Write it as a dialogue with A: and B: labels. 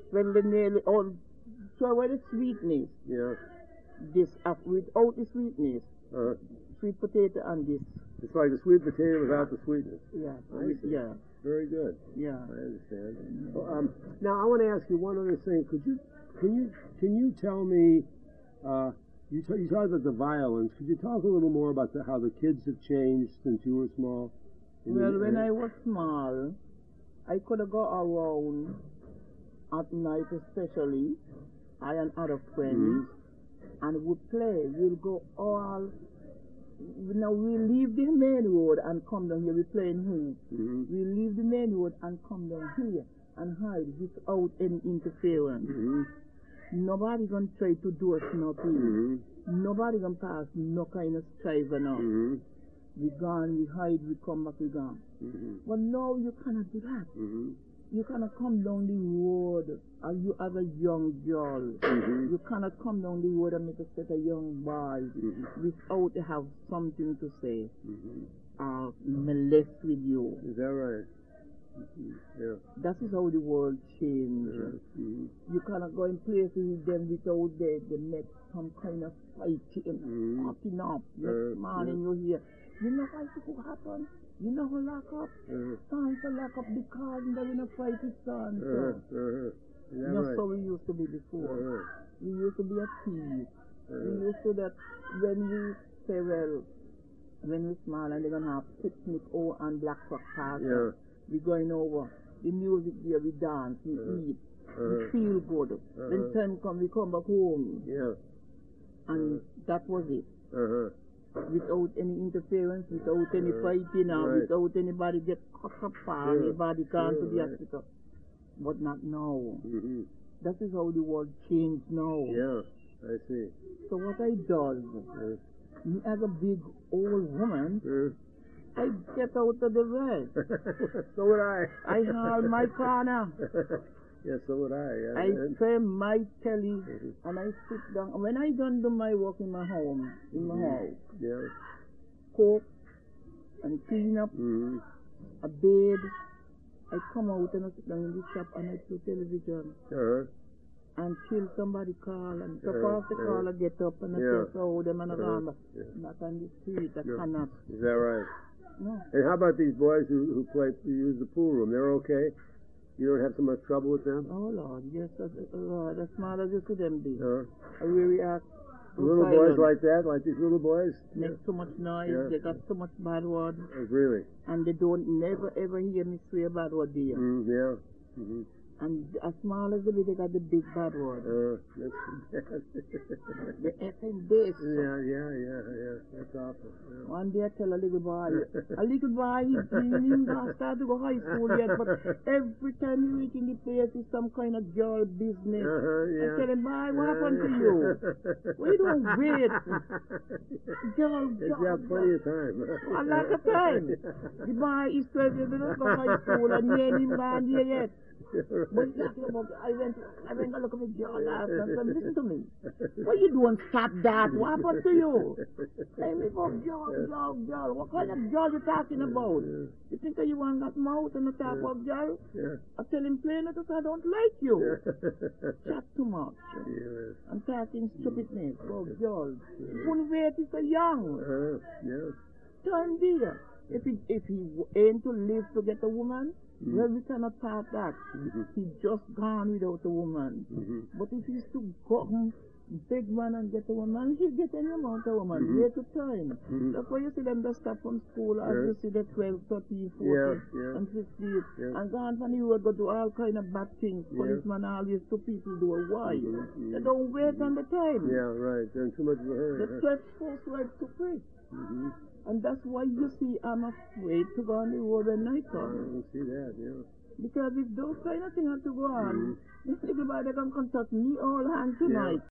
A: when they nearly all throw away the sweetness.
B: Yeah.
A: This without the sweetness,
B: Uh,
A: sweet potato and this.
B: it's like a sweet potato without the sweetness.
A: Yeah.
B: I see.
A: Yeah.
B: Very good.
A: Yeah.
B: I understand. Well, now I want to ask you one other thing. Can you tell me? You talked about the violence. Could you talk a little more about how the kids have changed since you were small?
A: Well, when I was small, I could go around at night, especially. I and other friends, and we play. We'll go all. Now we leave the main road and come down here. We playing hoop. We leave the main road and come down here and hide without any interference. Nobody gonna try to do us nothing. Nobody gonna pass no kind of strife enough. We gone, we hide, we come back, we gone. But now you cannot do that. You cannot come down the road and you as a young girl. You cannot come down the road and make a set a young boy without have something to say. Molest with you.
B: Is that right? Yeah.
A: That is how the world changed. You cannot go in places with them without they make some kind of fighting, cutting up. Next morning you hear, you know what could happen? You know who lock up? Time to lock up the car and they're in a fight with son. That's how we used to be before. We used to be a team. We used to that when we say, well, when we're small and they're going to have picnic and black rock party. We going over. The music there, we dance, we eat, we feel good. Then time come, we come back home. And that was it. Without any interference, without any fighting, or without anybody get cut up, anybody gone to the hospital. But not now. That is how the world changed now.
B: Yeah, I see.
A: So what I do, me as a big old woman, I get out of the way.
B: So would I.
A: I haul my corner.
B: Yes, so would I.
A: I turn my telly and I sit down. When I done do my work in my home, cook and clean up a bed, I come out and I sit down in the shop and I put television. Until somebody call and so fast the caller get up and I say, so them and I go not on the street, I cannot.
B: Is that right?
A: No.
B: And how about these boys who use the pool room? They're okay? You don't have so much trouble with them?
A: Oh, Lord, yes, Lord, as smart as you see them be. I really ask.
B: Little boys like that, like these little boys?
A: Make so much noise, they got so much bad word.
B: Really?
A: And they don't never ever hear me say a bad word there. And as small as they be, they got the big bad word.
B: That's bad.
A: The F and this.
B: Yeah. That's awful. Yeah.
A: One day I tell a little boy, he didn't start to go high school yet, but every time he reach in the place, it's some kind of girl business. I tell him, boy, what happened to you? What you doing? Wait. Girl.
B: You have plenty of time.
A: A lot of time. The boy is 12 years old, go high school, and he ain't even gone there yet. But I went to look at the girl last night and said, listen to me. What you doing? Stop that. What happened to you? Let me go, girl. What kind of girl you talking about? You think that you want that mouth and the talk about girl? I tell him plainly that I don't like you. Chat too much. I'm talking stupidness about girls. Wouldn't wait is so young. Time dear. If he ain't to live to get a woman, well, we cannot part that. He just gone without a woman. But if he's to go big man and get a woman, he'll get any amount of woman. Wait to time. That's why you see them just start from school as you see the 12, 13, 14, and 15. And gone from the road, go do all kind of bad things. Policemen always to people do a why. They don't wait on the time.
B: Yeah, right. They're in too much of a hurry.
A: The 12 force right to free. And that's why you see I'm afraid to go on the road at night time.
B: I see that,
A: Because if those kind of things have to go on, this everybody can touch me all hand tonight.